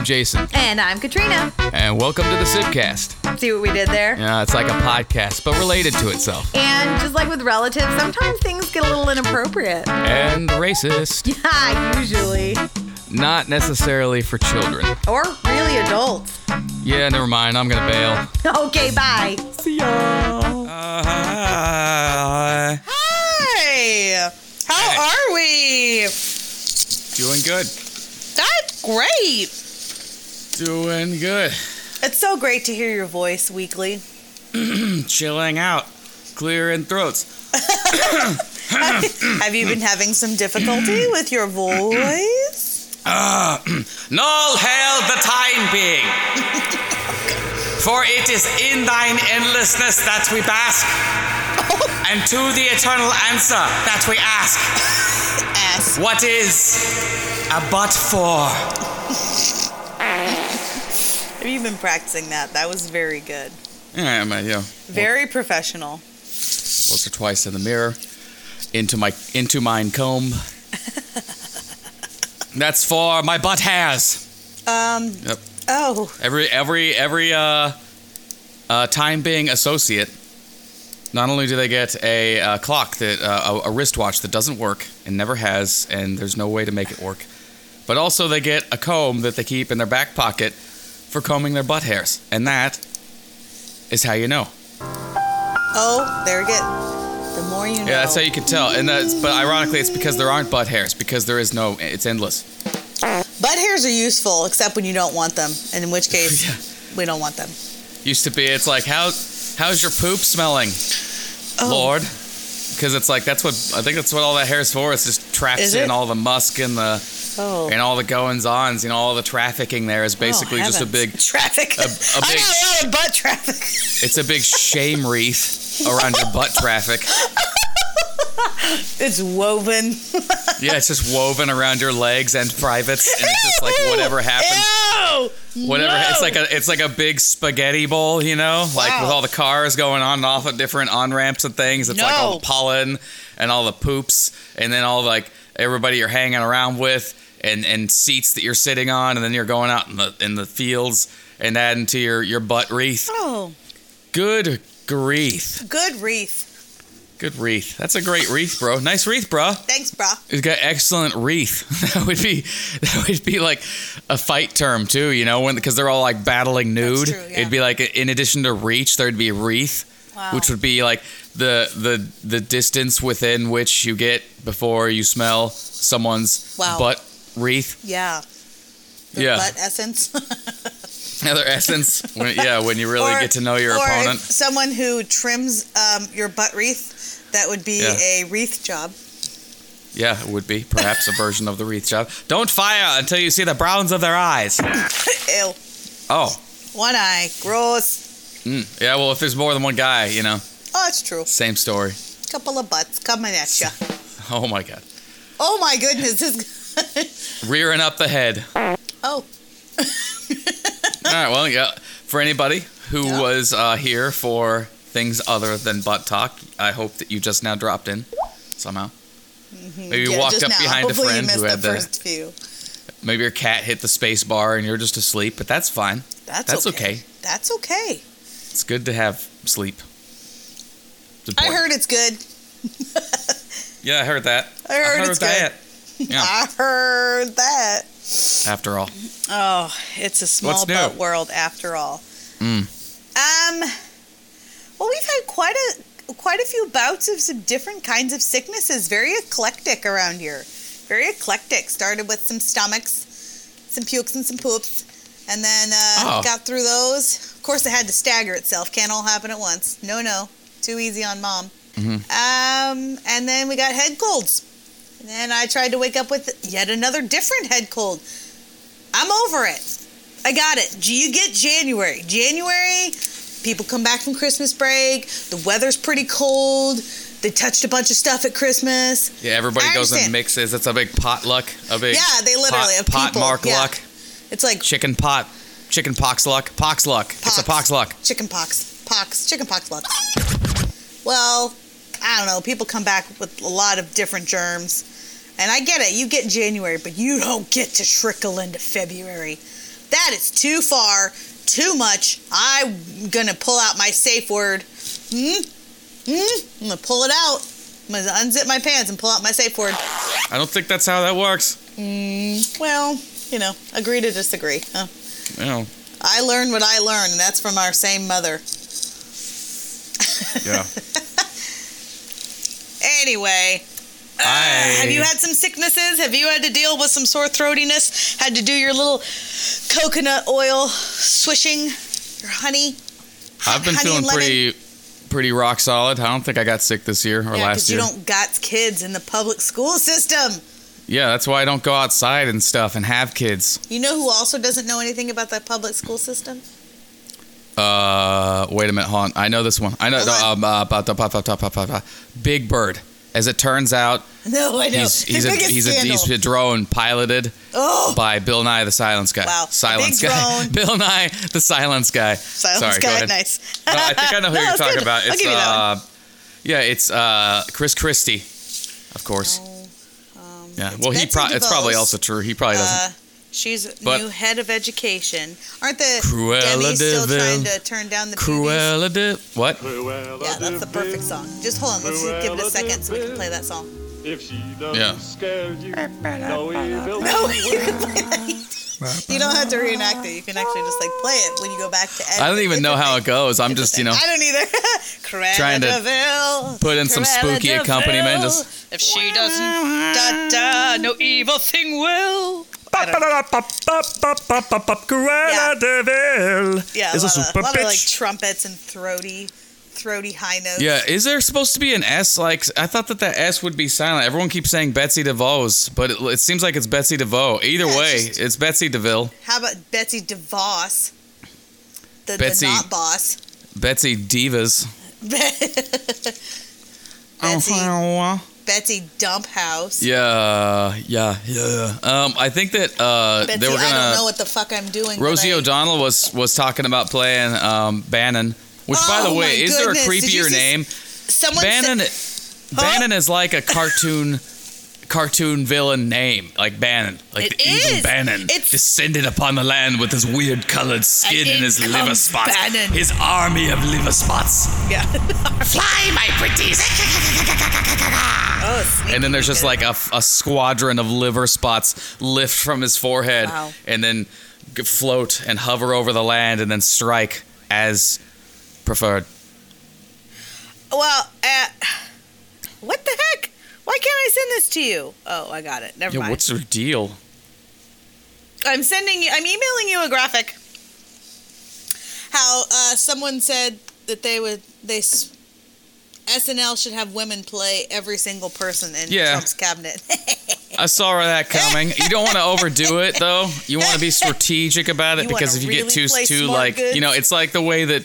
I'm Jason. And I'm Katrina. And welcome to the Sibcast. See what we did there? Yeah, it's like a podcast, but related to itself. And just like with relatives, sometimes things get a little inappropriate. And racist. Yeah, usually. Not necessarily for children. Or really adults. Yeah, never mind. I'm gonna bail. Okay, bye. See y'all. Hi. How are we? Doing good. That's great. Doing good. It's so great to hear your voice weekly. Chilling out. Clearing throats. Have you been having some difficulty with your voice? Null hail the time being. For it is in thine endlessness that we bask, and to the eternal answer that we ask. Ask. What is a but for? Have you been practicing that? That was very good. Yeah, Very professional. Once or twice in the mirror, into mine comb. That's for my butt hairs. Yep. Oh. Every time being associate, not only do they get a clock that a wristwatch that doesn't work and never has, and there's no way to make it work, but also they get a comb that they keep in their back pocket for combing their butt hairs, and that is how you know. Oh, there we go. The more you know. Yeah, that's how you can tell. But ironically, it's because there aren't butt hairs, because it's endless. Butt hairs are useful, except when you don't want them, and in which case, we don't want them. Used to be, it's like, how's your poop smelling, Lord? Because it's like, I think that's what all that hair is for. It's just traps in all the musk and and all the goings-ons, all the trafficking there is basically just a big... Traffic. I got a lot of butt traffic. It's a big shame wreath around your butt traffic. It's woven. Yeah, it's just woven around your legs and privates, and it's just like whatever happens. Ew! Whatever. No. It's like a big spaghetti bowl, like with all the cars going on and off at different on-ramps and things. It's like all the pollen and all the poops, and then all everybody you're hanging around with, and seats that you're sitting on, and then you're going out in the fields and adding to your butt wreath. Oh. Good grief. Good wreath. Good wreath. That's a great wreath, bro. Nice wreath, bro. Thanks, bro. It's got excellent wreath. That would be like a fight term too, because they're all like battling nude. That's true, yeah. It'd be like, in addition to reach, there'd be wreath, which would be like the distance within which you get before you smell someone's butt wreath. Yeah. Butt essence. Their essence. When you really get to know your opponent. Or someone who trims your butt wreath. That would be a wreath job. Yeah, it would be. Perhaps a version of the wreath job. Don't fire until you see the browns of their eyes. Ew. Oh. One eye. Gross. Yeah, well, if there's more than one guy, Oh, that's true. Same story. Couple of butts coming at you. Oh, my God. Oh, my goodness. Rearing up the head. Oh. All right, well, yeah. For anybody who was here for things other than butt talk, I hope that you just now dropped in somehow. Mm-hmm. Maybe you walked up behind a friend who had the first few. Maybe your cat hit the space bar and you're just asleep, but that's fine. That's okay. That's okay. It's good to have sleep. I heard it's good. Yeah, I heard that. I heard it's that. Good. Yeah. I heard that. After all. Oh, it's a small butt world after all. Well, we've had quite a few bouts of some different kinds of sicknesses. Very eclectic around here. Very eclectic. Started with some stomachs, some pukes and some poops, and then got through those. Of course, it had to stagger itself. Can't all happen at once. No. Too easy on mom. Mm-hmm. And then we got head colds. And then I tried to wake up with yet another different head cold. I'm over it. I got it. You get January. People come back from Christmas break. The weather's pretty cold. They touched a bunch of stuff at Christmas. Yeah, everybody goes and mixes. It's a big potluck. They literally have pot mark luck. It's like chicken pox luck. It's a pox luck. Chicken pox luck. Well, I don't know. People come back with a lot of different germs. And I get it. You get January, but you don't get to trickle into February. That is too far, too much. I'm gonna pull out my safe word. I'm gonna pull it out. I'm gonna unzip my pants and pull out my safe word. I don't think that's how that works. Well, agree to disagree. Huh? Yeah. I learned what I learned, and that's from our same mother. Yeah. Anyway, have you had some sicknesses? Have you had to deal with some sore throatiness? Had to do your little coconut oil swishing, your honey? I've been feeling pretty rock solid. I don't think I got sick this year or last year. You don't got kids in the public school system. Yeah, that's why I don't go outside and stuff and have kids. You know who also doesn't know anything about the public school system? Wait a minute, hold on. I know this one. I know about the Big Bird. As it turns out, no, I know. He's a drone piloted by Bill Nye the Silence Guy. Wow, Silence Guy. Bill Nye the Silence Guy. Silence Guy, go ahead. Nice. No, I think I know who you're talking about. I'll give you that one. It's Chris Christie, of course. Yeah, well, it's probably also true. He probably doesn't. She's new head of education. Aren't the Cruella Demis still de trying to turn down the Cruella de what? Yeah, that's the perfect song. Just hold on. Let's give it a second so we can play that song. If she doesn't scare you, no evil. No, you can play that. You don't have to reenact it. You can actually just play it when you go back to edit. I don't even know how it goes. I'm just, I don't either. trying to put in some spooky accompaniment. Just if she doesn't, no evil thing will. Cruella de Vil is a super lot bitch. Of trumpets and throaty high notes. Yeah, is there supposed to be an S? I thought that S would be silent. Everyone keeps saying Betsy DeVos, but it seems like it's Betsy DeVoe. Either way, it's Betsy DeVille. How about Betsy DeVos? The not boss. Betsy Divas. Betsy Dump House. Yeah. I think that Betsy, they were gonna. I don't know what the fuck I'm doing. Rosie O'Donnell was talking about playing Bannon. Which, by the way, is there a creepier name? Bannon is like a cartoon villain name, like Bannon, like the evil Bannon, descended upon the land with his weird colored skin and his liver spots, his army of liver spots. Yeah. Fly, my pretties. And then there's just like a squadron of liver spots lift from his forehead and then float and hover over the land and then strike as preferred. Well, what the heck? Why can't I send this to you? Oh, I got it. Never mind. What's your deal? I'm emailing you a graphic. How someone said that SNL should have women play every single person in Trump's cabinet. I saw that coming. You don't want to overdo it, though. You want to be strategic about it, because if you get too it's like the way that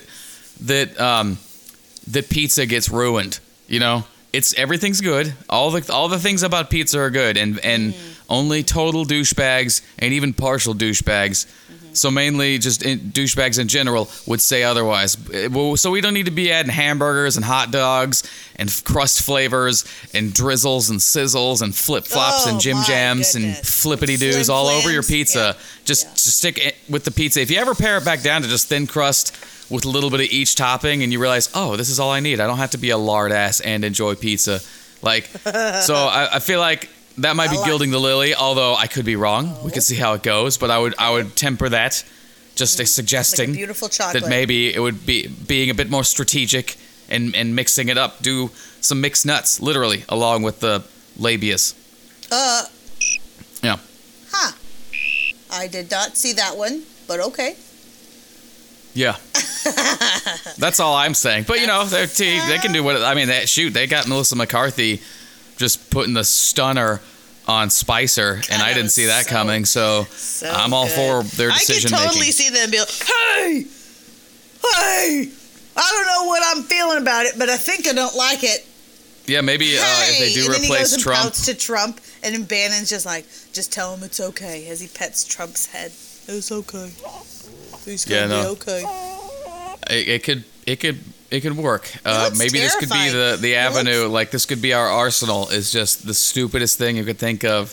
pizza gets ruined. Everything's good. All the things about pizza are good, and only total douchebags and even partial douchebags. So mainly just douchebags in general would say otherwise. So we don't need to be adding hamburgers and hot dogs and crust flavors and drizzles and sizzles and flip-flops and Jim Jams and flippity-doos all over your pizza. Yeah. Just stick it with the pizza. If you ever pare it back down to just thin crust with a little bit of each topping and you realize, this is all I need. I don't have to be a lard ass and enjoy pizza. So I feel like that might be gilding the lily, although I could be wrong. We could see how it goes, but I would temper that, just suggesting like a beautiful chocolate. That maybe it would be being a bit more strategic and mixing it up. Do some mixed nuts, literally, along with the labias. Yeah. Huh. I did not see that one, but okay. Yeah. That's all I'm saying. But, they can do what... they got Melissa McCarthy just putting the stunner on Spicer, and I didn't see that coming, so I'm all for their decision making. I could totally see them be like, hey, I don't know what I'm feeling about it, but I think I don't like it. Yeah, maybe if they do and then replace he goes Trump. And pouts to Trump, and then Bannon's just like, just tell him it's okay, as he pets Trump's head. It's okay. He's gonna be okay. It could work. Maybe this could be the avenue. Like, this could be our arsenal. Is just the stupidest thing you could think of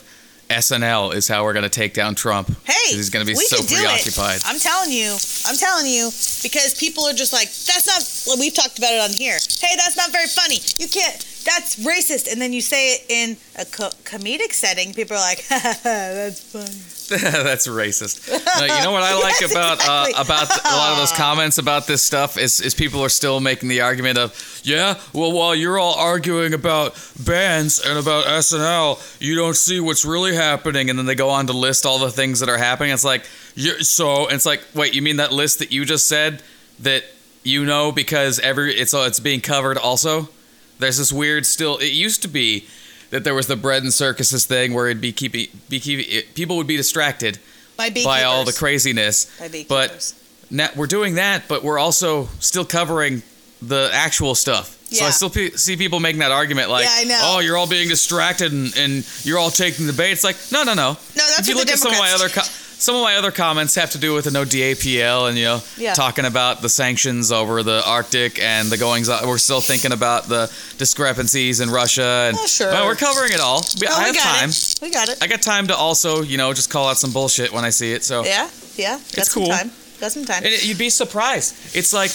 SNL is how we're going to take down Trump. Hey, 'cause he's going to be we so could do preoccupied. it. I'm telling you, because people are just like, that's not. Well, we've talked about it on here. Hey, that's not very funny. You can't. That's racist. And then you say it in a comedic setting. People are like, that's funny. That's racist. No, you know what I like Yes, about exactly. about a lot of those comments about this stuff is people are still making the argument of, yeah, well, while you're all arguing about bands and about SNL, you don't see what's really happening, and then they go on to list all the things that are happening. It's like, and it's like, wait, you mean that list that you just said that you know because it's being covered also? There's this weird still. It used to be that there was the bread and circuses thing where it'd be people would be distracted by all the craziness. But now we're doing that, but we're also still covering the actual stuff. Yeah. So I still see people making that argument like, Yeah, I know. oh, you're all being distracted and you're all taking the bait. It's like, no. No, that's if you what look the at some of my other comments have to do with the no DAPL and talking about the sanctions over the Arctic and the goings on. We're still thinking about the discrepancies in Russia and sure. well, we're covering it all. I have time. We got it. I got time to also, just call out some bullshit when I see it. So Yeah. It's cool. Got some time. And you'd be surprised. It's like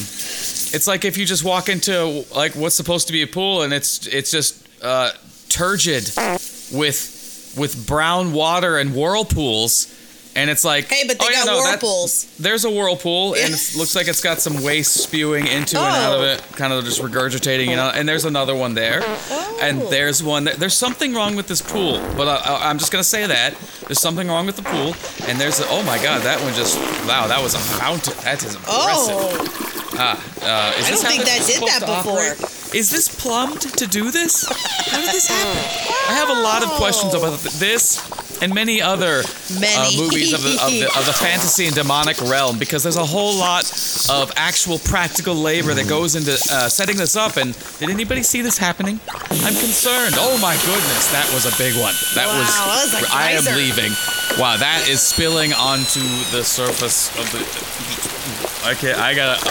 if you just walk into like what's supposed to be a pool and it's just turgid with brown water and whirlpools. And it's like, Hey, but they got whirlpools. There's a whirlpool, and it looks like it's got some waste spewing into and out of it, kind of just regurgitating, And there's another one there, and there's one. There's something wrong with this pool, but I'm just gonna say that there's something wrong with the pool. And oh my God, that one that was a fountain. That is impressive. I don't think that did that before. Is this plumbed to do this? How did this happen? I have a lot of questions about this and many other movies of the fantasy and demonic realm, because there's a whole lot of actual practical labor that goes into setting this up. And did anybody see this happening? I'm concerned. Oh my goodness, that was a big one. That was a I am geyser. leaving. Wow, that is spilling onto the surface of the. Okay, I gotta.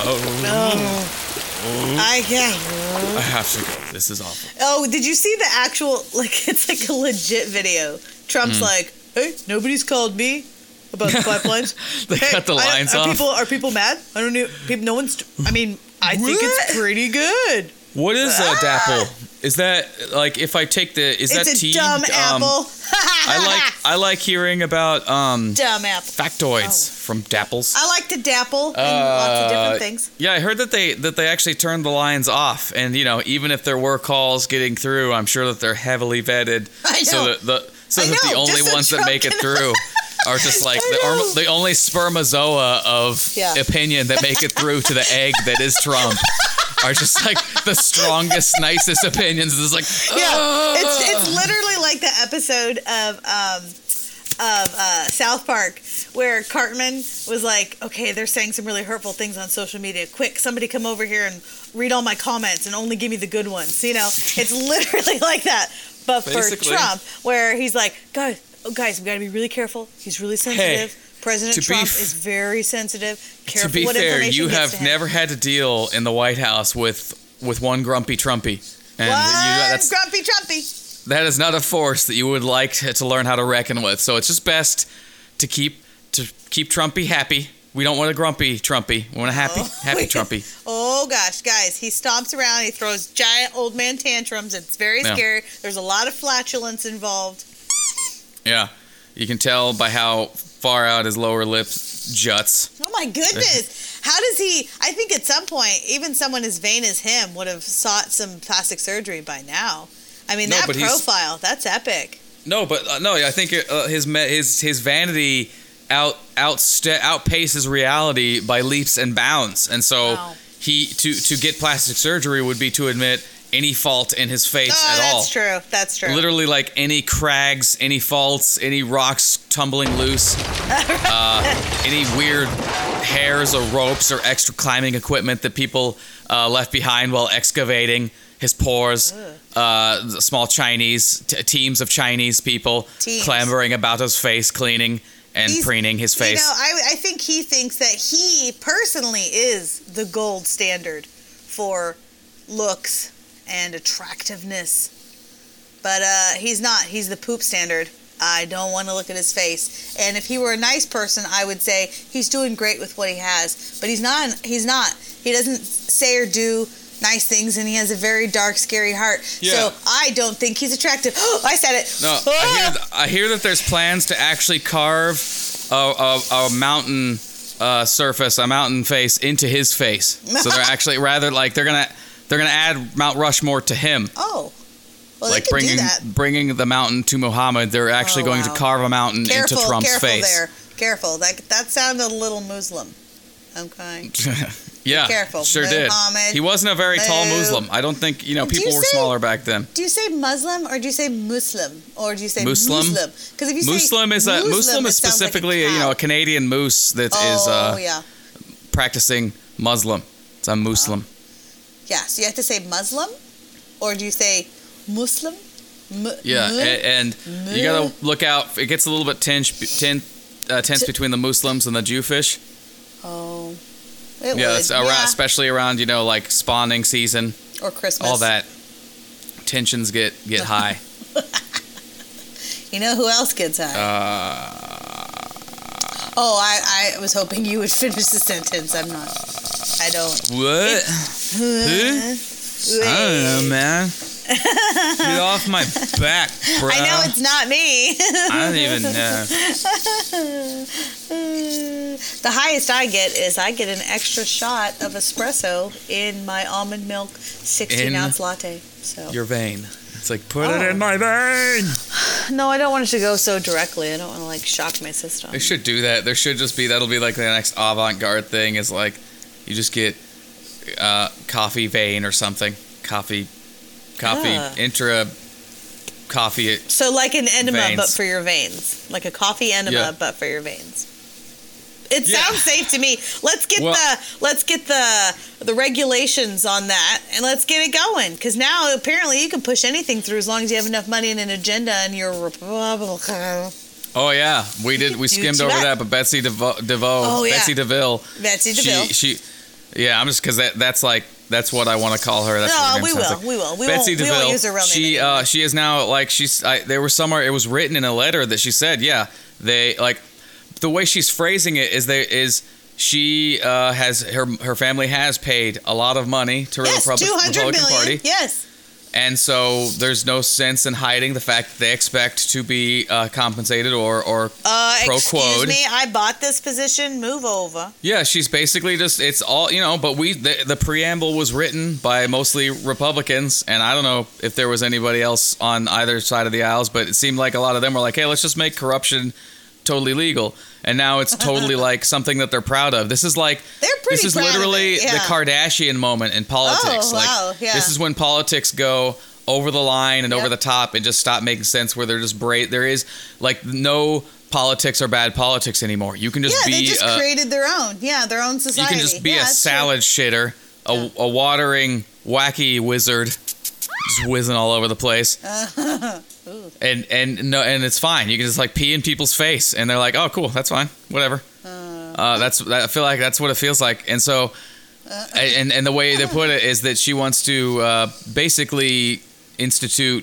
I can't. I have to go. This is awful. Oh, did you see the actual, it's like a legit video. Trump's like, hey, nobody's called me about the pipelines. They cut the lines off. Are people mad? I don't know. No one's, I think it's pretty good. What is DAPL? Is that, if I take It's that a tea? dumb apple. I like hearing about dumb apple. factoids from DAPLs. I like to dapple in lots of different things. Yeah, I heard that they actually turned the lines off, and even if there were calls getting through, I'm sure that they're heavily vetted. I know. So that the only ones that make it through are just like the only spermazoa of opinion that make it through to the egg that is Trump. Are just like the strongest, nicest opinions. It's like, it's literally like the episode of South Park where Cartman was like, okay, they're saying some really hurtful things on social media. Quick, somebody come over here and read all my comments and only give me the good ones. It's literally like that. But Basically. for Trump, where he's like, guys, we got to be really careful. He's really sensitive. President Trump is very sensitive. Careful to be what fair, information you gets have to him. never had to deal in the White House with one grumpy Trumpy. And Grumpy Trumpy. that is not a force that you would like to learn how to reckon with. So it's just best to keep Trumpy happy. We don't want a grumpy Trumpy. We want a happy Trumpy. Oh gosh, guys, he stomps around. He throws giant old man tantrums. It's very scary. There's a lot of flatulence involved. Yeah, you can tell by how far out his lower lip juts. Oh my goodness. How does he, I think at some point, even someone as vain as him would have sought some plastic surgery by now. I mean, that profile, that's epic. No, I think his vanity outpaces reality by leaps and bounds. And so he to get plastic surgery would be to admit any fault in his face at all. That's true. Literally, like any crags, any faults, any rocks tumbling loose, any weird hairs or ropes or extra climbing equipment that people left behind while excavating his pores. Small Chinese teams of Chinese people clambering about his face, cleaning and preening his face. I think he thinks that he personally is the gold standard for looks and attractiveness, but he's not. He's the poop standard. I don't want to look at his face. And if he were a nice person, I would say he's doing great with what he has. But he's not. He doesn't say or do nice things, and he has a very dark, scary heart. Yeah. So I don't think he's attractive. I said it. No, I hear that there's plans to actually carve a mountain surface, a mountain face into his face. So they're actually they're gonna add Mount Rushmore to him. Oh. Well, Like they can do that. bringing the mountain to Muhammad, they're actually going to carve a mountain into Trump's face. Careful. That sounded a little Muslim. Okay. Yeah, careful. Sure did. Muhammad, He wasn't a very tall Muslim. I don't think people were smaller back then. Do you say Muslim or do you say Muslim or do you say Muslim? Because if you Muslim say Muslim is specifically a Canadian moose that is practicing Muslim. It's a Muslim. Yeah, so you have to say Muslim, or do you say Muslim? And you gotta look out. It gets a little bit tense between the Muslims and the Jewfish. Oh, especially around like spawning season or Christmas. All that tensions get high. You know who else gets high? I was hoping you would finish the sentence. I'm not. I don't. What? I don't know, man. Get off my back, bro. I know it's not me. I don't even know. The highest I get is I get an extra shot of espresso in my almond milk 16-ounce latte. So your vein. It's like, put it in my vein. No, I don't want it to go so directly. I don't want to shock my system. They should do that. There should just be, that'll be like the next avant-garde thing is like, you just get coffee vein or something. Coffee, coffee. So like an enema, veins. but for your veins. Like a coffee enema, but for your veins. It sounds safe to me. Let's get the regulations on that, and let's get it going. Because now apparently you can push anything through as long as you have enough money and an agenda, and you're a Republican. Oh yeah, we skimmed over that, but Betsy DeVille. She I'm just because that's what I want to call her. That's we will. Betsy DeVille. We won't use her real name. She is now there was somewhere it was written in a letter that she said they the way she's phrasing it is she has her family has paid a lot of money to the Republican Party. Yes. And so there's no sense in hiding the fact that they expect to be compensated or pro-quote. Excuse me, I bought this position. Move over. Yeah, she's basically it's all, but the preamble was written by mostly Republicans, and I don't know if there was anybody else on either side of the aisles, but it seemed like a lot of them were like, hey, let's just make corruption totally legal. And now it's totally something that they're proud of. This is this is literally the Kardashian moment in politics. This is when politics go over the line and over the top and just stop making sense, where they're just there is no politics or bad politics anymore. You can just be they just created their own society. You can just be a salad shitter, a watering wacky wizard, just whizzing all over the place. And it's fine. You can just pee in people's face, and they're like, "Oh, cool, that's fine, whatever." I feel like that's what it feels like. And so, and the way they put it is that she wants to basically institute,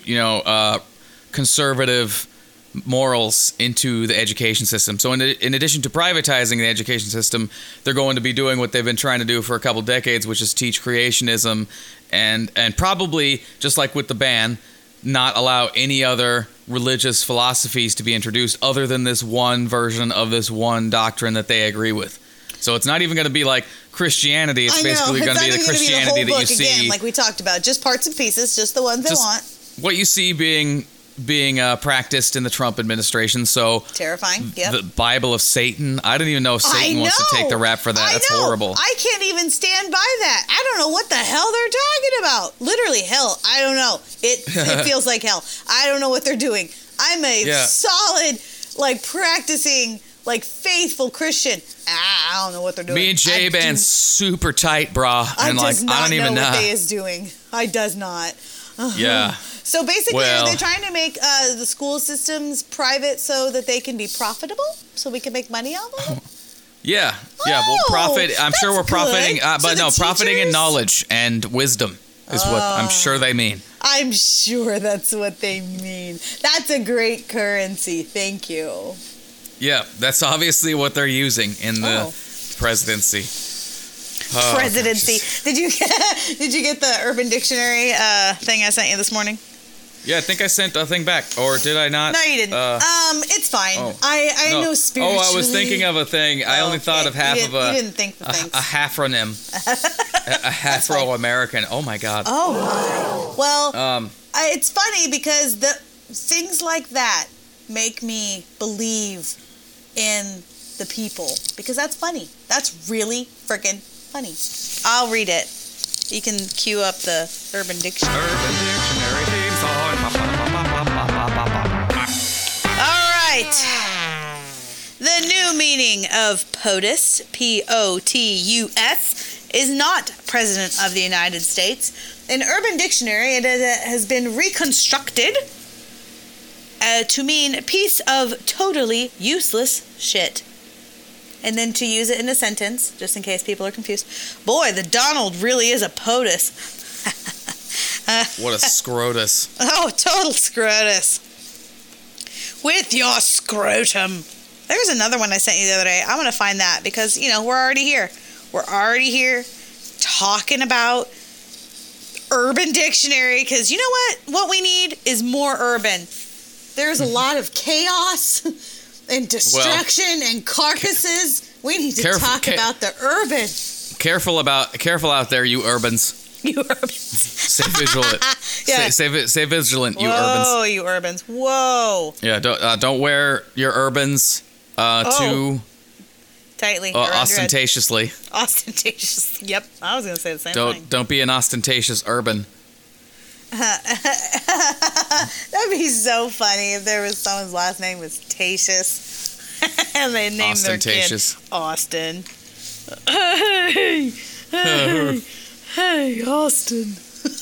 conservative morals into the education system. So in addition to privatizing the education system, they're going to be doing what they've been trying to do for a couple decades, which is teach creationism, and probably just like with the ban, not allow any other religious philosophies to be introduced other than this one version of this one doctrine that they agree with. So it's not even going to be like Christianity. It's basically going to be the Christianity that you see. Again, like we talked about, just parts and pieces, just the ones they want. What you see being practiced in the Trump administration. So terrifying. Yep. The Bible of Satan. I don't even know if Satan wants to take the rap for that. That's horrible. I can't even stand by that. I don't know what the hell they're talking about. Literally hell. I don't know. It feels like hell. I don't know what they're doing. I'm a solid, practicing, faithful Christian. I don't know what they're doing. Me and J-Band's super tight, brah. And I don't even know what they is doing. I does not. Yeah. So basically, are they trying to make the school systems private so that they can be profitable? So we can make money off of it? Yeah. We'll profit. I'm sure we're profiting, but no, profiting in knowledge and wisdom. is what I'm sure they mean. I'm sure that's what they mean. That's a great currency. Thank you. Yeah, that's obviously what they're using in the presidency. Presidency. Did you get the Urban Dictionary thing I sent you this morning? Yeah, I think I sent a thing back, or did I not? No, you didn't. It's fine. I know spiritually. Oh, I was thinking of a thing. I only thought of half of a. You didn't think the things. A halfronym. a Afro-American. Oh my God. Oh my. Well, it's funny because the things like that make me believe in the people because that's funny. That's really freaking funny. I'll read it. You can cue up the Urban Dictionary. Urban Dictionary theme song. All right. The new meaning of POTUS, P-O-T-U-S, is not President of the United States. In Urban Dictionary, it has been reconstructed to mean piece of totally useless shit. And then to use it in a sentence, just in case people are confused. Boy, the Donald really is a POTUS. What a scrotus. Oh, total scrotus. With your scrotum. There's another one I sent you the other day. I'm going to find that because, we're already here. We're already here talking about Urban Dictionary because you know what? What we need is more urban. There's a lot of chaos and destruction and carcasses. We need to talk about the urban. Careful out there, you urbans. You urbans. Stay vigilant. Yeah. Stay vigilant, you urbans. Whoa, you urbans. Whoa. Yeah, don't wear your urbans too tightly. Ostentatiously. Ostentatiously. Yep. I was going to say the same thing. Don't be an ostentatious urban. That'd be so funny if there was someone's last name was Tatious and they named their kid Austin. Hey, Austin.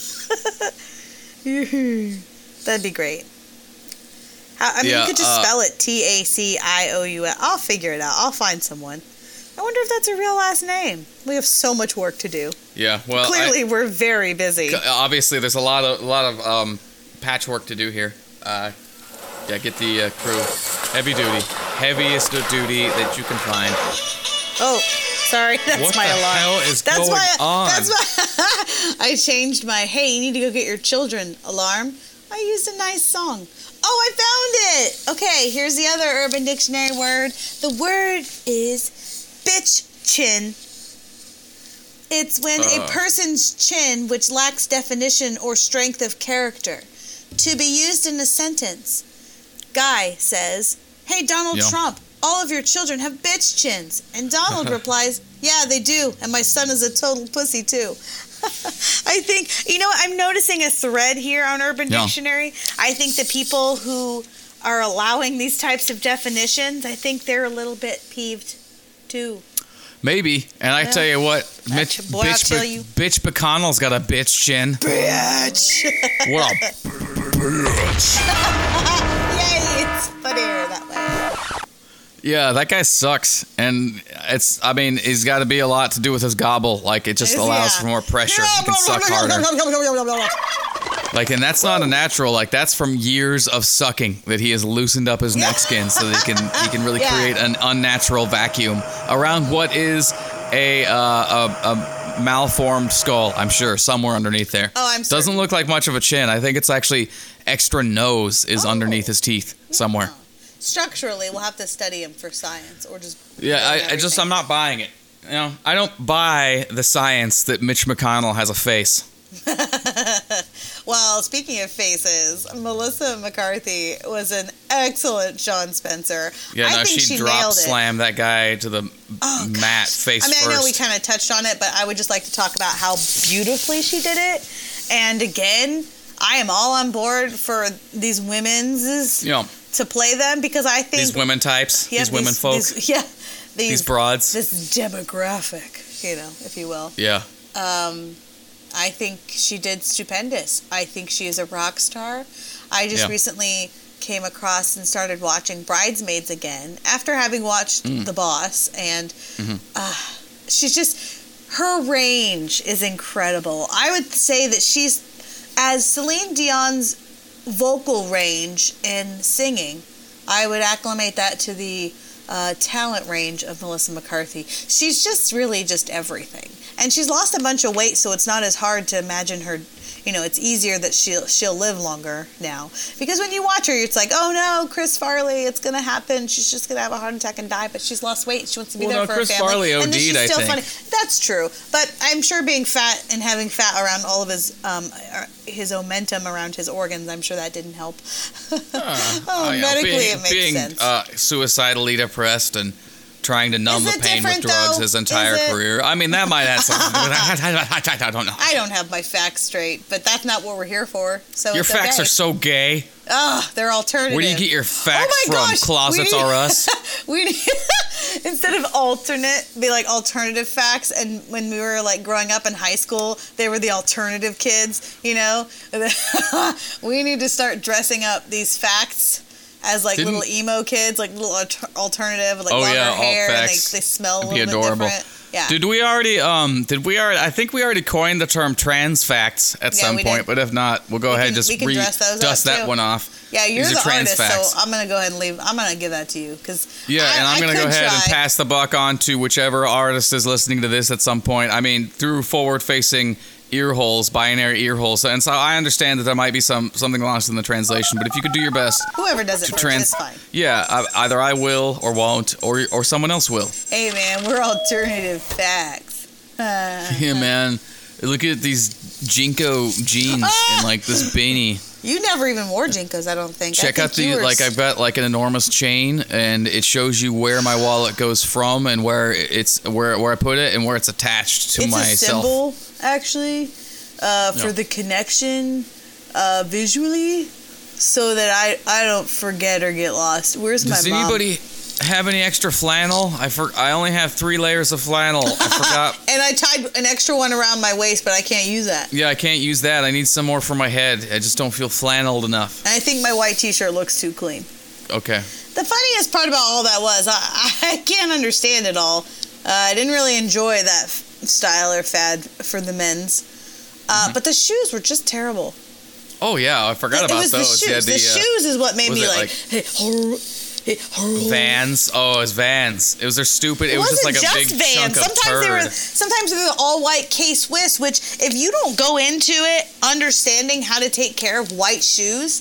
That'd be great. You could just spell it T-A-C-I-O-U-S. I'll figure it out. I'll find someone. I wonder if that's a real last name. We have so much work to do. Yeah, well, clearly we're very busy. Obviously, there's a lot of patchwork to do here. Get the crew heaviest duty that you can find. Oh, sorry, that's what my alarm. What the hell is going on? That's why I changed my "Hey, you need to go get your children" alarm. I used a nice song. Oh, I found it. Okay, here's the other Urban Dictionary word. The word is bitch chin. It's when a person's chin, which lacks definition or strength of character, to be used in a sentence. Guy says, "Hey, Donald Trump, all of your children have bitch chins." And Donald replies, "Yeah, they do. And my son is a total pussy, too." I think, I'm noticing a thread here on Urban Dictionary. I think the people who are allowing these types of definitions, I think they're a little bit peeved, too. Maybe. And I tell you what, Bitch McConnell's got a bitch chin. Bitch! What a bitch. Yay, it's funnier that way. Yeah, that guy sucks. And he's got to be a lot to do with his gobble. Like, it just allows for more pressure. He can suck harder. Like, and that's not a natural. Like, that's from years of sucking that he has loosened up his neck skin so that he can really create an unnatural vacuum around what is a malformed skull, I'm sure, somewhere underneath there. Oh, I'm sorry. Doesn't look like much of a chin. I think it's actually extra nose is underneath his teeth somewhere. Structurally, we'll have to study him for science or just... Yeah, I'm not buying it. I don't buy the science that Mitch McConnell has a face. Well, speaking of faces, Melissa McCarthy was an excellent Sean Spencer. Yeah, I think she drop slammed that guy to the mat face first. I know we kind of touched on it, but I would just like to talk about how beautifully she did it. And again, I am all on board for these women's to play them because I think... These women types, these women folk. These broads. This demographic, if you will. Yeah. I think she did stupendous. I think she is a rock star. I just recently came across and started watching Bridesmaids again after having watched The Boss. And she's just... her range is incredible. I would say that she's, as Celine Dion's vocal range in singing, I would acclimate that to the talent range of Melissa McCarthy. She's just really just everything. And she's lost a bunch of weight, so it's not as hard to imagine her. It's easier that she'll live longer now. Because when you watch her, it's like, oh no, Chris Farley, it's going to happen. She's just going to have a heart attack and die, but she's lost weight. She wants to be there for Chris her family. Farley OD'd, and then she's still I think. funny. That's true. But I'm sure being fat and having fat around all of his omentum around his organs, I'm sure that didn't help. Medically it makes sense. Being suicidally depressed and trying to numb the pain with drugs his entire career. I mean, that might have something to do with it. I don't know. I don't have my facts straight, but that's not what we're here for. So your facts are so gay. They're alternative. Where do you get your facts from? Gosh, Closets R Us? We need, instead of be like alternative facts. And when we were like growing up in high school, they were the alternative kids, We need to start dressing up these facts as like little emo kids, like little alternative, with like longer hair, and they smell a little bit different. Yeah. Did we already? I think we already coined the term trans facts at some point. But if not, we'll go ahead and just dust that one off. Yeah, you're These the artist, facts. so I'm gonna go ahead and leave. I'm gonna give that to you because and I'm gonna go ahead and pass the buck on to whichever artist is listening to this at some point. I mean, through forward-facing binary ear holes, and so I understand that there might be something lost in the translation, but if you could do your best, whoever does it first, it's fine. Yeah, either I will or won't, or someone else will. Hey man, we're alternative facts. Yeah man, look at these Jinko jeans and like this beanie. You never even wore Jinkos, I don't think. Check out I've got like an enormous chain, and it shows you where my wallet goes from and where I put it and where it's attached to myself. It's a symbol, actually, for the connection visually, so that I don't forget or get lost. Where's my mom? Does anybody have any extra flannel? I only have 3 layers of flannel. I forgot. And I tied an extra one around my waist, but I can't use that. Yeah, I can't use that. I need some more for my head. I just don't feel flanneled enough. And I think my white t-shirt looks too clean. Okay. The funniest part about all that was I can't understand it all. I didn't really enjoy that style or fad for the men's. But the shoes were just terrible. Oh, yeah. I forgot about those. The shoes. The shoes is what made me like Vans. Oh, it was Vans. It was their stupid. It was just like a big chunk of turd. Sometimes they were the all-white K-Swiss, which if you don't go into it understanding how to take care of white shoes,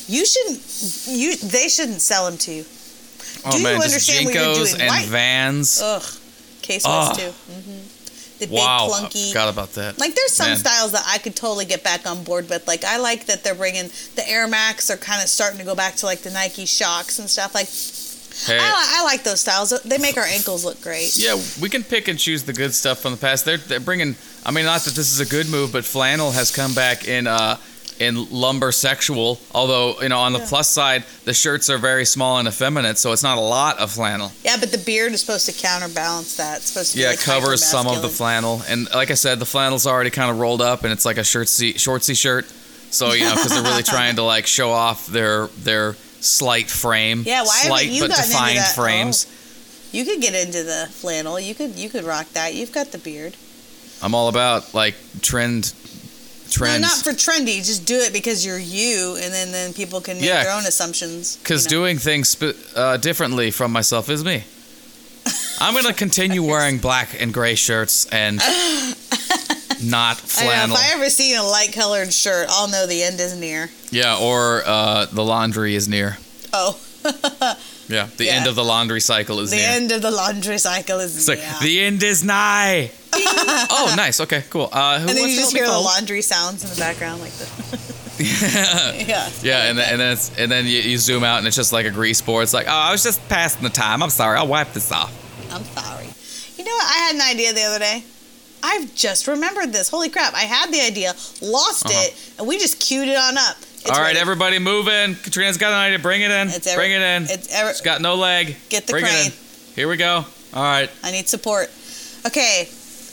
they shouldn't sell them to you. Oh man, just Jinkos and Vans. Ugh, K-Swiss too. Mm-hmm. The big clunky. I forgot about that. Like there's some styles that I could totally get back on board with. Like I like that they're bringing the Air Max. They're kind of starting to go back to like the Nike Shocks and stuff. Like I like those styles. They make our ankles look great. Yeah, we can pick and choose the good stuff from the past. They're bringing. I mean, not that this is a good move, but flannel has come back in lumber sexual. Although on the plus side, the shirts are very small and effeminate, so it's not a lot of flannel. Yeah, but the beard is supposed to counterbalance that. It's supposed to be it covers some of the flannel, and like I said, the flannel's already kind of rolled up, and it's like a shortsy shirt. So because they're really trying to like show off their slight frame. Yeah, why haven't you gotten defined into that? frames. Oh, you could get into the flannel. You could rock that. You've got the beard. I'm all about like trends. No, not for trendy. Just do it because you're you, and then people can make their own assumptions. Because doing things differently from myself is me. I'm going to continue wearing black and gray shirts and not flannel. If I ever see a light-colored shirt, I'll know the end is near. Yeah, or the laundry is near. Oh. Yeah, the end of the laundry cycle is near. The end of the laundry cycle is near. Like, the end is nigh. Oh, nice. Okay, cool. And then you just hear the laundry sounds in the background like this. Yeah, and then you zoom out and it's just like a grease board. It's like, oh, I was just passing the time. I'm sorry. I'll wipe this off. I'm sorry. You know what? I had an idea the other day. I've just remembered this. Holy crap. I had the idea, lost it, and we just queued it on up. All right, everybody move in. Katrina's got an idea. Bring it in. Bring it in. She's got no leg. Get the Bring crane. it in. Here we go. All right. I need support. Okay.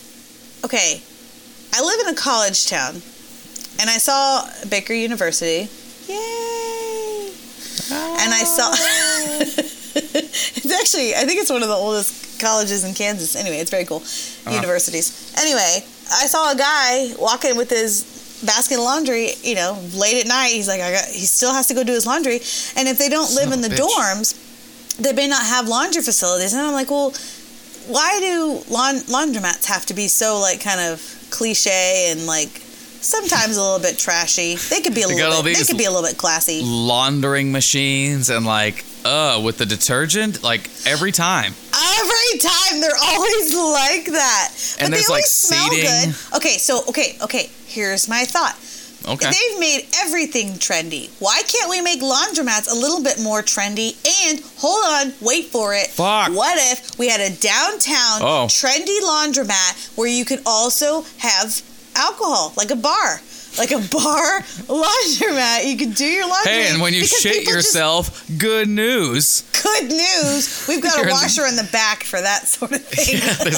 I live in a college town, and I saw Baker University. Yay! And I saw It's actually, I think it's one of the oldest colleges in Kansas. Anyway, it's very cool. Universities. Anyway, I saw a guy walking with his basket of laundry, late at night. He's like, he still has to go do his laundry. And if they don't live in the dorms, they may not have laundry facilities. And I'm like, well, why do laundromats have to be so, like, kind of cliche and, like, sometimes a little bit trashy? They could be a little bit classy. Laundering machines and, like, with the detergent, like, every time. Every time, they're always like that. And but there's, they like, always smell seating. good. Okay. Here's my thought. Okay. They've made everything trendy. Why can't we make laundromats a little bit more trendy? And hold on, wait for it. Fuck. What if we had a downtown trendy laundromat where you could also have alcohol, like a bar? Like a bar laundromat. You can do your laundry. Hey, and when you shit yourself, good news. Good news. We've got a washer in the back for that sort of thing.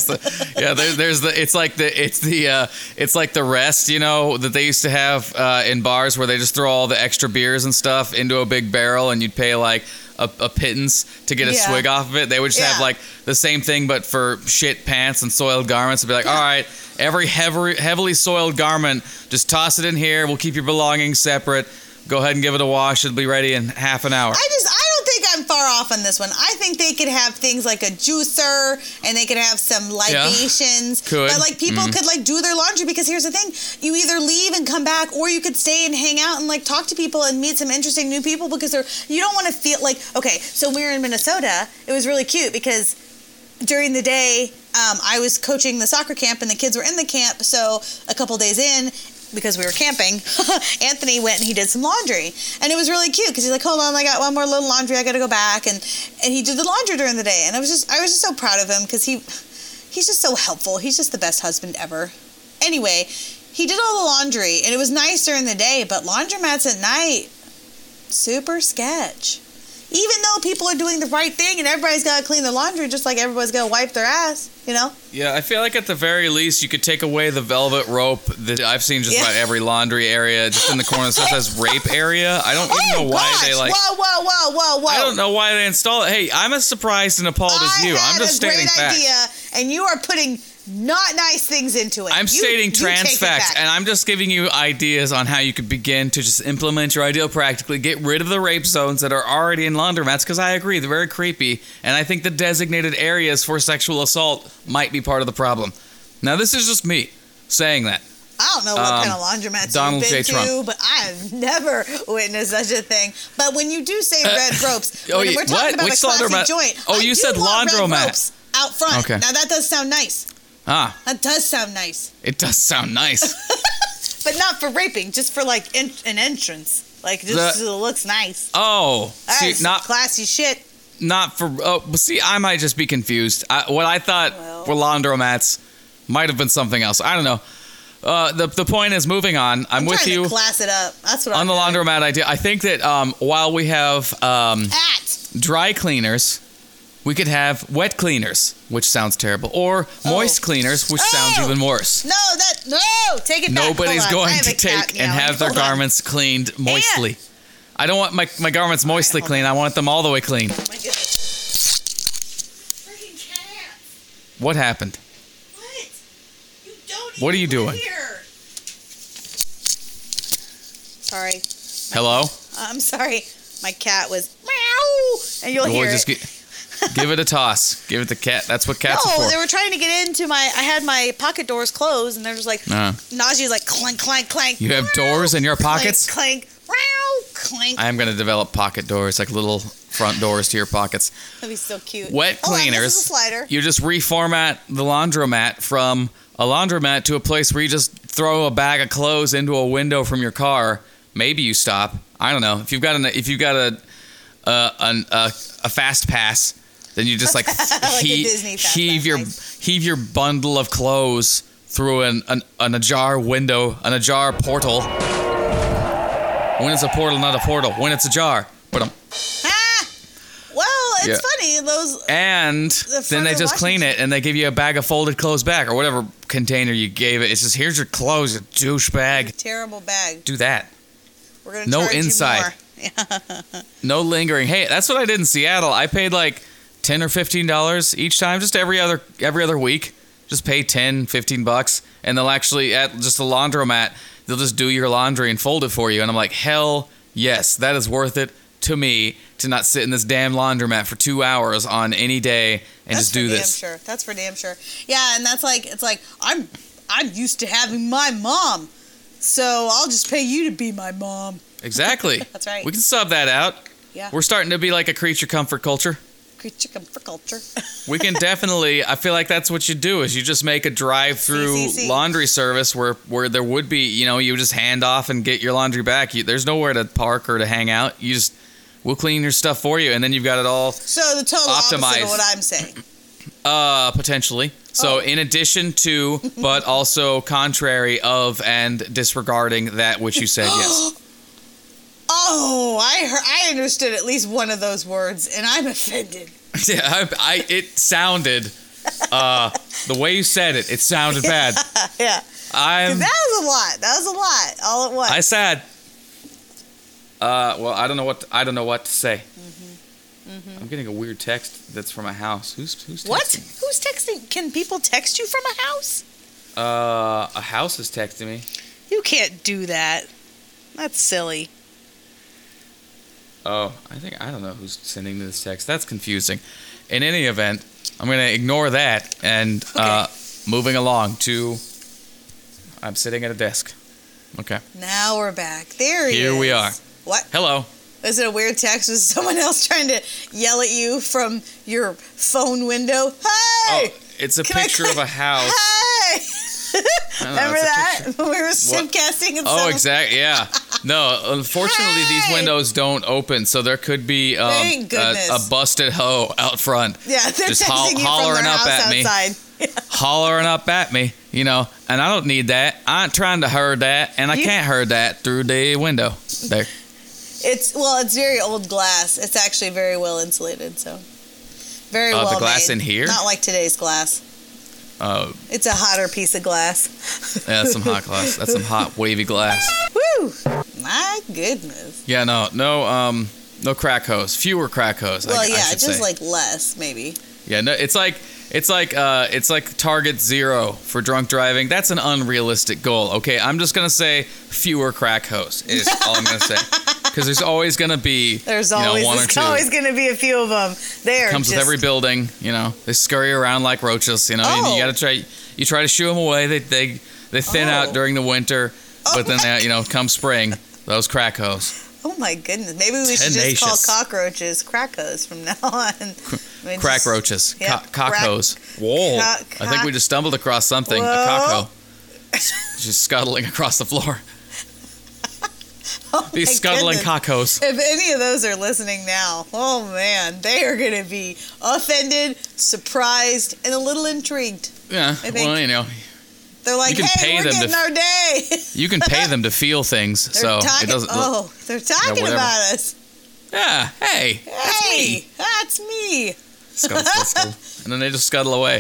It's like the rest, that they used to have in bars where they just throw all the extra beers and stuff into a big barrel, and you'd pay like a pittance to get a swig off of it. They would just have like the same thing, but for shit pants and soiled garments. It'd be like, all right, every heavily soiled garment, just toss it in here. We'll keep your belongings separate. Go ahead and give it a wash. It'll be ready in half an hour. I don't think I'm far off on this one. I think they could have things like a juicer, and they could have some libations. Could. But like people could like do their laundry, because here's the thing: you either leave and come back, or you could stay and hang out and like talk to people and meet some interesting new people, because you don't want to feel like, okay, so we were in Minnesota. It was really cute because during the day, I was coaching the soccer camp and the kids were in the camp. So a couple days in, because we were camping, Anthony went and he did some laundry. And it was really cute because he's like, hold on, I got one more little laundry. I got to go back. And he did the laundry during the day. And I was just so proud of him because he's just so helpful. He's just the best husband ever. Anyway, he did all the laundry and it was nice during the day, but laundromats at night, super sketch. Even though people are doing the right thing and everybody's got to clean their laundry just like everybody's got to wipe their ass, Yeah, I feel like at the very least you could take away the velvet rope that I've seen just about every laundry area, just in the corner that says rape area. I don't even know why they like... Whoa. I don't know why they install it. Hey, I'm as surprised and appalled as you. I'm just stating facts. I had a great idea, and you are putting not nice things into it. I'm stating trans facts, and I'm just giving you ideas on how you could begin to just implement your ideal practically. Get rid of the rape zones that are already in laundromats, because I agree, they're very creepy, and I think the designated areas for sexual assault might be part of the problem. Now, this is just me saying that. I don't know what kind of laundromats you've been to, but I've never witnessed such a thing. But when you do say red ropes, when we're talking about a classic joint, you said laundromat. Out front. Okay. Now, that does sound nice. That does sound nice. It does sound nice. But not for raping, just for like an entrance. Like, just so it looks nice. Oh. That's not classy shit. Not for... Oh, see, I might just be confused. What I thought were laundromats might have been something else. I don't know. The point is, moving on. I'm with you. To class it up. That's what I'm on the laundromat idea. I think that while we have dry cleaners, we could have wet cleaners, which sounds terrible, or moist cleaners, which sounds even worse. No, take it back. Nobody's going to take and have their garments cleaned moistly. I don't want my garments moistly clean. I want them all the way clean. Oh my goodness. Freaking cat. What happened? What? You don't What are you doing? Here. Sorry. Hello? I'm sorry. My cat was meow, and you'll hear it. Give it a toss. Give it the cat. That's what cats are for. No, they were trying to get into I had my pocket doors closed, and they're just like, Najee's like, clank, clank, clank. You have doors in your pockets? Clank, clank, clank. I am going to develop pocket doors, like little front doors to your pockets. That'd be so cute. Wet cleaners. This is a slider. You just reformat the laundromat from a laundromat to a place where you just throw a bag of clothes into a window from your car. Maybe you stop. I don't know. If you've got a fast pass, then you just like, heave your bundle of clothes through an ajar window, an ajar portal. When it's a portal, not a portal. When it's a jar. Well, it's funny. And then they just clean it and they give you a bag of folded clothes back, or whatever container you gave it. It's just, here's your clothes, you douchebag. Terrible bag. Do that. We're gonna charge inside. You more. No lingering. Hey, that's what I did in Seattle. I paid like $10 or $15 each time, just every other week. Just pay $10, $15, and they'll actually, at just a laundromat, they'll just do your laundry and fold it for you. And I'm like, hell yes, that is worth it to me to not sit in this damn laundromat for 2 hours on any day and just do this. Damn sure. That's for damn sure. Yeah, and that's like, it's like, I'm used to having my mom, so I'll just pay you to be my mom. Exactly. That's right. We can sub that out. Yeah. We're starting to be like a creature comfort culture. Creature comfort culture. We can definitely, I feel like that's what you do, is you just make a drive-through CCC. laundry service where there would be, you just hand off and get your laundry back. There's nowhere to park or to hang out. We'll clean your stuff for you, and then you've got it all So the total opposite of what I'm saying. potentially. So in addition to, but also contrary of and disregarding that which you said, yes. Oh, I understood at least one of those words, and I'm offended. Yeah, it sounded, the way you said it sounded bad. Yeah. 'Cause that was a lot. That was a lot, all at once. I said, well, I don't know what to say. Mm-hmm. I'm getting a weird text that's from a house. Who's texting? What? Who's texting? Can people text you from a house? A house is texting me. You can't do that. That's silly. Oh, I don't know who's sending this text. That's confusing. In any event, I'm going to ignore that and moving along to, I'm sitting at a desk. Okay. Now we're back. There he is. Here we are. What? Hello. Is it a weird text? Was someone else trying to yell at you from your phone window? Hey! Oh, it's a picture of a house. Hey! Remember that? When we were simcasting and Oh, exactly. Yeah. No, unfortunately, these windows don't open, so there could be Thank goodness. a busted hoe out front. Yeah, they're just texting you hollering from their up house at me. outside. Hollering up at me, and I don't need that. I ain't trying to hear that, and I can't hear that through the window there. It's very old glass. It's actually very well insulated, so very well the glass made. in here? Not like today's glass. Oh, It's a hotter piece of glass. yeah, that's some hot glass. That's some hot wavy glass. Woo! My goodness. Yeah, no crack hose. Fewer crack hose. Well, I yeah, should just say. like less, maybe. Yeah, no, it's like target 0 for drunk driving. That's an unrealistic goal. Okay, I'm just gonna say fewer crack hose is all I'm gonna say, because there's always gonna be one or two. always going to be a few of them. They are Comes with every building. They scurry around like roaches. And you gotta try. You try to shoo them away. They thin out during the winter, but then come spring, those crack hose. Oh my goodness! Maybe we should just call cockroaches crack hose from now on. Crack roaches, Yeah, cock hose. Whoa! I think we just stumbled across something. Whoa. A cock just scuttling across the floor. Oh These my scuttling goodness. cock hose. If any of those are listening now, oh man, they are going to be offended, surprised, and a little intrigued. Yeah. think- Well, They're like, You can "Hey, pay we're them getting to- our day." you can pay them to feel things, so talking, it doesn't. they're talking whatever. about us. Yeah. Hey. That's Hey, me. that's me. Scuttle, scuttle, scuttle. And then they just scuttle away.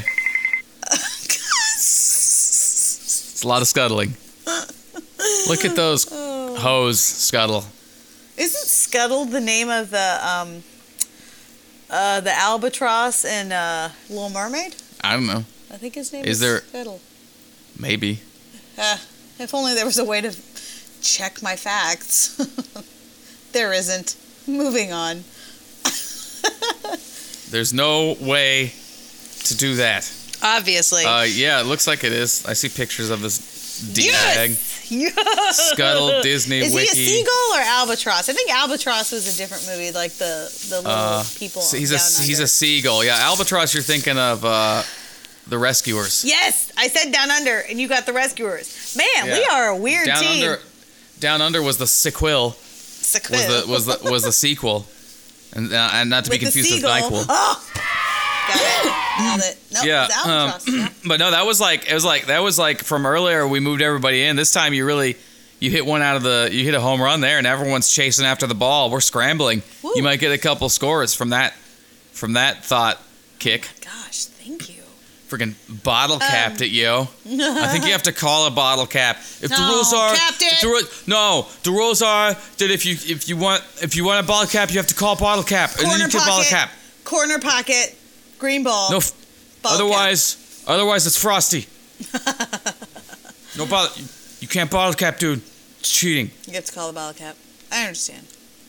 It's a lot of scuttling. Look at those hose scuttle. Isn't Scuttle the name of the albatross in Little Mermaid? I don't know. I think his name Is is there- Scuttle. Maybe. If only there was a way to check my facts. There isn't. Moving on. There's no way to do that. Obviously. Yeah, it looks like it is. I see pictures of this D-bag. Yes! Scuttle, Disney, Is Wiki. he a seagull or albatross? I think albatross was a different movie, like the little people. So he's down a under. seagull. Yeah, albatross. You're thinking of the Rescuers. Yes, I said Down Under, and you got the Rescuers. Man, Yeah. we are a weird team. Down Under was the sequel. Sequel. Was the sequel, and not to be With the confused with seagull. NyQuil. Oh, got it. Nailed it. Nope, Yeah, it's albatross. Yeah. But no, that was like from earlier. We moved everybody in. This time you hit one you hit a home run there, and everyone's chasing after the ball. We're scrambling. Woo. You might get a couple scores from that thought kick. Gosh, thank you. Freaking bottle capped it, yo. I think you have to call a bottle cap. If the No, rules are capped it. the rules are that if you want a bottle cap, you have to call a bottle cap, and then you Corner get a bottle pocket. cap. corner pocket, green ball. No, ball otherwise it's Frosty. No bottle. You can't bottle cap, dude. It's cheating. You get to call the bottle cap. I understand.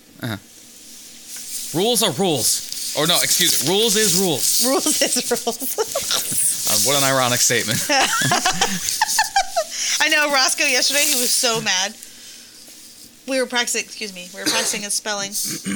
Rules are rules. Or no, excuse me. Rules is rules. Rules is rules. What an ironic statement. I know Roscoe yesterday, he was so mad. We were practicing his spelling.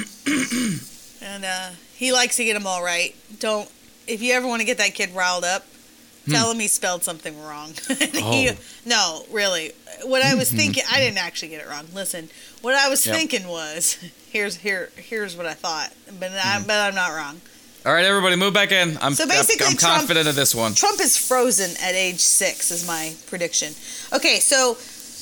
And he likes to get them all right. If you ever want to get that kid riled up, tell him he spelled something wrong. No, really. What I was thinking, I didn't actually get it wrong. Listen, what I was thinking was, here's what I thought, but I'm not wrong. All right, everybody, move back in. I'm confident Trump, of this one. Trump is frozen at age 6 is my prediction. Okay, so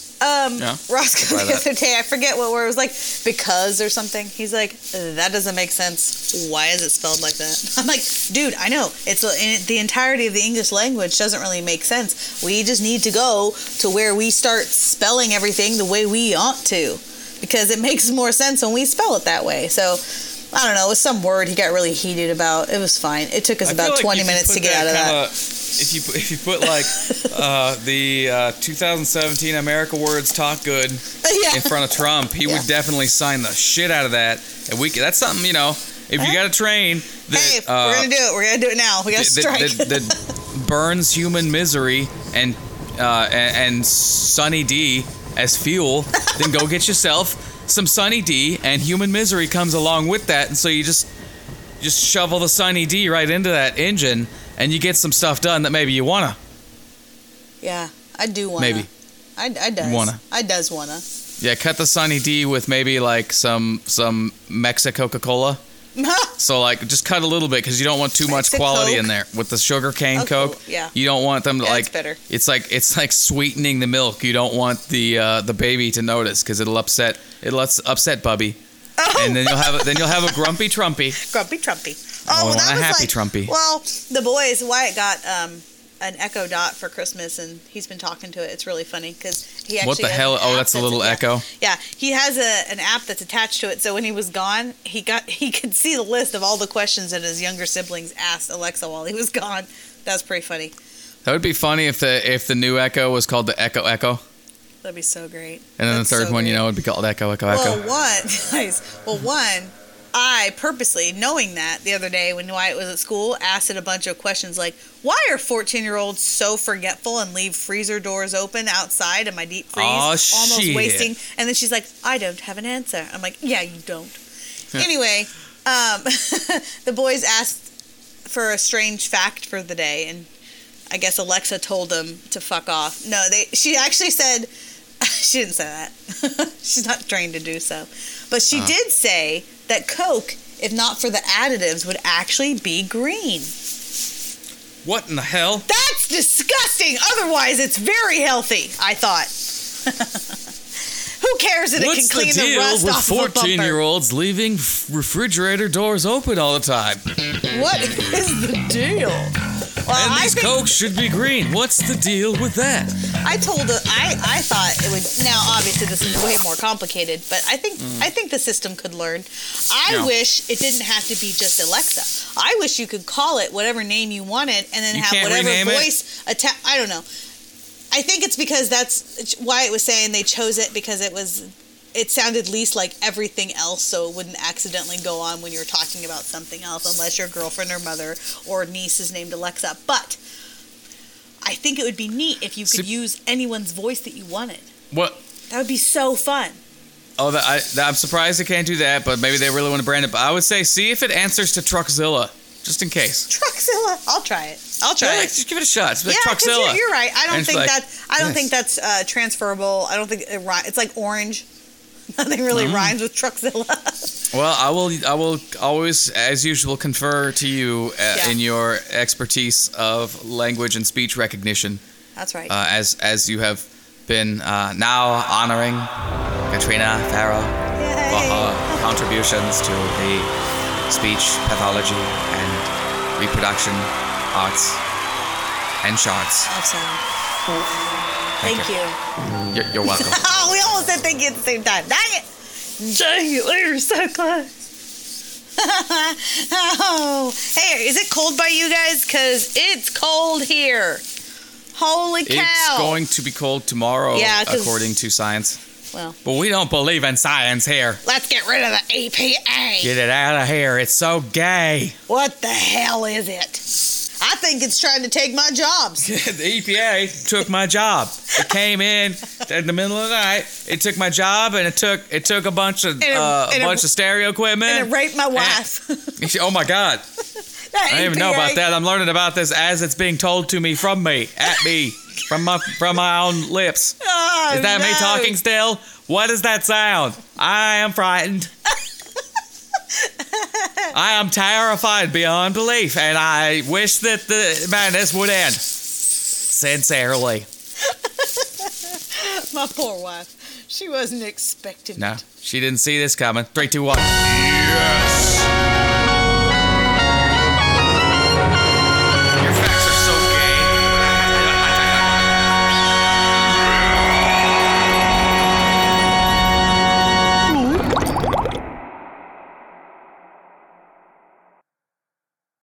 Roscoe the other day, I forget what word it was, like because or something. He's like, that doesn't make sense. Why is it spelled like that? I'm like, dude, I know. It's the entirety of the English language doesn't really make sense. We just need to go to where we start spelling everything the way we ought to, because it makes more sense when we spell it that way. So I don't know. It was some word he got really heated about. It was fine. It took us about 20 minutes to get out of that. If you put like the 2017 America Words Talk Good in front of Trump, he would definitely sign the shit out of that. And that's something, if you got to train. Hey, we're gonna do it. We're gonna do it now. We got to strike. That burns human misery and Sunny D as fuel. Then go get yourself some Sunny D, and human misery comes along with that, and so you just shovel the Sunny D right into that engine, and you get some stuff done that maybe you wanna. Yeah, I do wanna. Maybe. I does. Wanna. I does wanna. Yeah, cut the Sunny D with maybe like some Mexico Coca-Cola. So like just cut a little bit, because you don't want too much quality in there with the sugar cane Coke. Cool. Yeah. You don't want them to it's better. It's like sweetening the milk. You don't want the baby to notice, because it'll upset Bubby. Oh. And then you'll have a grumpy Trumpy. Grumpy Trumpy. Oh, that a was happy Trumpy. Well, the boys, Wyatt got an Echo Dot for Christmas, and he's been talking to it. It's really funny because he actually. What the hell? Oh, that's a little Echo. Yeah, he has an app that's attached to it. So when he was gone, he could see the list of all the questions that his younger siblings asked Alexa while he was gone. That was pretty funny. That would be funny if the new Echo was called the Echo Echo. That'd be so great. And then the third one, would be called Echo Echo Echo. Well, I purposely, knowing that the other day when Wyatt was at school, asked it a bunch of questions like, why are 14-year-olds so forgetful and leave freezer doors open outside in my deep freeze, almost wasting? And then she's like, I don't have an answer. I'm like, yeah, you don't. Anyway, the boys asked for a strange fact for the day, and I guess Alexa told them to fuck off. No, she actually said, she didn't say that. She's not trained to do so. But she did say that Coke, if not for the additives, would actually be green. What in the hell? That's disgusting. Otherwise, it's very healthy, I thought. Who cares that it can clean the rust off of a bumper? What's the deal with 14-year-olds leaving refrigerator doors open all the time? What is the deal? Well, and these Cokes should be green. What's the deal with that? I told her I thought it would. Now, obviously, this is way more complicated, but I think the system could learn. I wish it didn't have to be just Alexa. I wish you could call it whatever name you wanted, and then have whatever voice attack. I don't know. I think it's because that's why it was saying they chose it, because it sounded least like everything else, so it wouldn't accidentally go on when you're talking about something else, unless your girlfriend or mother or niece is named Alexa. But I think it would be neat if you could use anyone's voice that you wanted. What? That would be so fun. Oh, I'm surprised they can't do that, but maybe they really want to brand it. But I would say, see if it answers to Truckzilla, just in case. Truckzilla? I'll try it. Just give it a shot. It's like Truckzilla. You're right. I don't think that's transferable. I don't think it's like orange. Nothing really rhymes with Truckzilla. Well, I will always, as usual, confer to you in your expertise of language and speech recognition. That's right. As you have been now honoring Katrina Farrow for her contributions to the speech pathology and reproduction arts and charts. Awesome. Thank you. You're welcome. We almost said thank you at the same time. Dang it! You're so close. Oh, hey, is it cold by you guys? Because it's cold here. Holy cow. It's going to be cold tomorrow, Yeah, 'cause- according to science. Well, But we don't believe in science here. let's get rid of the EPA. Get it out of here. It's so gay. What the hell is it? I think it's trying to take my jobs. The EPA took my job. It came in the middle of the night. It took my job, and it took a bunch of stereo equipment. And it raped my wife. Oh my God! That I didn't even know EPA. about that. I'm learning about this as it's being told to me, from me, at me, from my own lips. Oh, Is that me no. talking still? What does that sound? I am frightened. I am terrified beyond belief, and I wish that the madness would end. Sincerely. My poor wife. She wasn't expecting No, it. she didn't see this coming. 3, 2, 1. Yes!